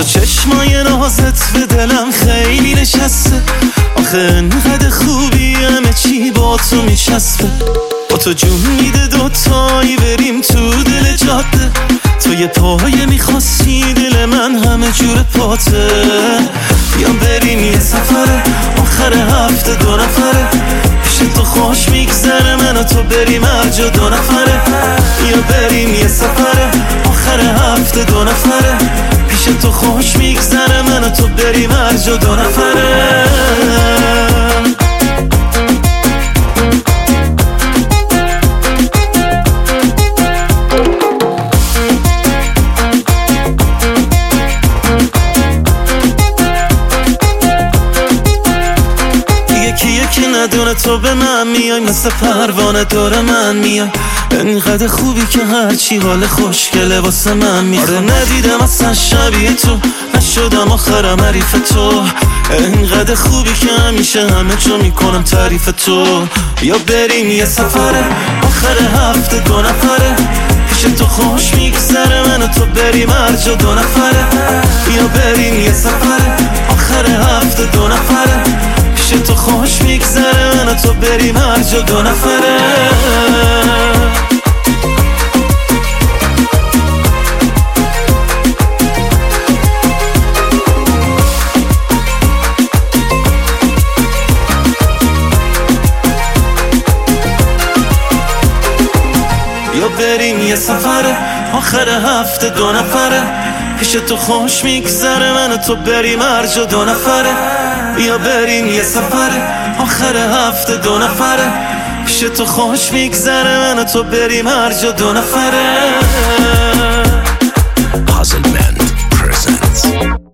تو چشمای نازت به دلم خیلی نشسته، آخه انقدر خوبی همه چی با تو میچسبه. با تو جون میده دوتایی بریم تو دل جاده، تو یه پایه میخواستی دل من همه جور پاته. بیام بریم یه سفره آخر هفته 2 نفره، پیش تو خوش میگذره من و تو بریم هر جا 2 نفره. بیا بریم یه سفره آخر هفته 2 نفره، پیش تو خوش میگذره من و تو بریم هر جا 2 نفره. کیه که ندونه تو به من میای، مثل پروانه دور من میای. انقدر خوبی که هرچی حال خوشگله واسه من میخواد. آره ندیدم اصلا شبیه تو، نشدم آخرم حریف تو. انقدر خوبی که همیشه همه جا میکنم تعریف تو. یا بریم یه سفره آخر هفته 2 نفره، پیش تو خوش میگذره من و تو بریم هر جا 2 نفره. یا بریم یه سفره آخر هفته 2 نفره، تو خوش میگذره من و تو بریم هر جا 2 نفره. یا بریم یه سفره آخر هفته 2 نفره، پیش تو خوش میگذره من و تو بریم هر جا 2 نفره. بیا بریم یه سفره آخر هفته 2 نفره، پیش تو خوش میگذره من و تو بریم هر جا 2 نفره. Puzzle Band presents